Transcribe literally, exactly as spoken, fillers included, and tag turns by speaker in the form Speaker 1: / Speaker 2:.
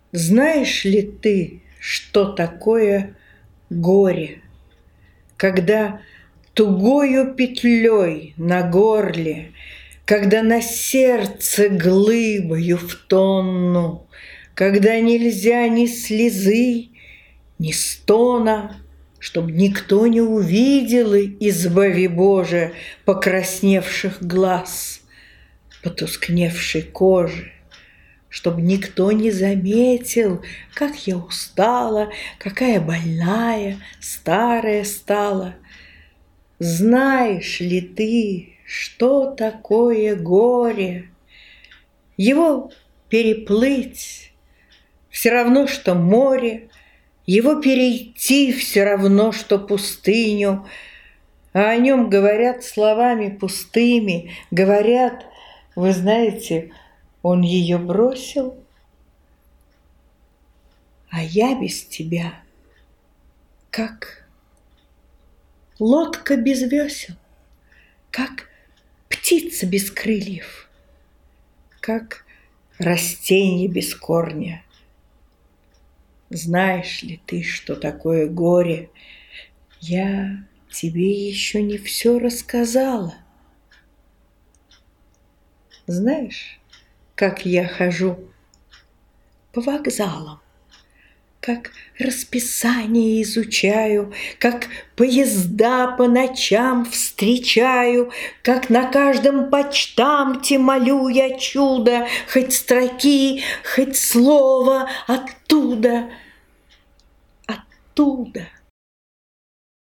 Speaker 1: Знаешь ли ты, что такое горе, когда тугою петлей на горле, когда на сердце глыбою в тонну, когда нельзя ни слезы, ни стона, чтоб никто не увидел, и избави Боже, покрасневших глаз, потускневшей кожи, чтоб никто не заметил, как я устала, какая больная, старая стала. Знаешь ли ты, что такое горе? Его переплыть все равно, что море, его перейти все равно, что пустыню, а о нем говорят словами пустыми, говорят, вы знаете, он ее бросил, а я без тебя, как лодка без весел, как птица без крыльев, как растение без корня. Знаешь ли ты, что такое горе? Я тебе еще не все рассказала. Знаешь, как я хожу по вокзалам, как расписание изучаю, как поезда по ночам встречаю, как на каждом почтамте молю я чудо, хоть строки, хоть слово оттуда, оттуда.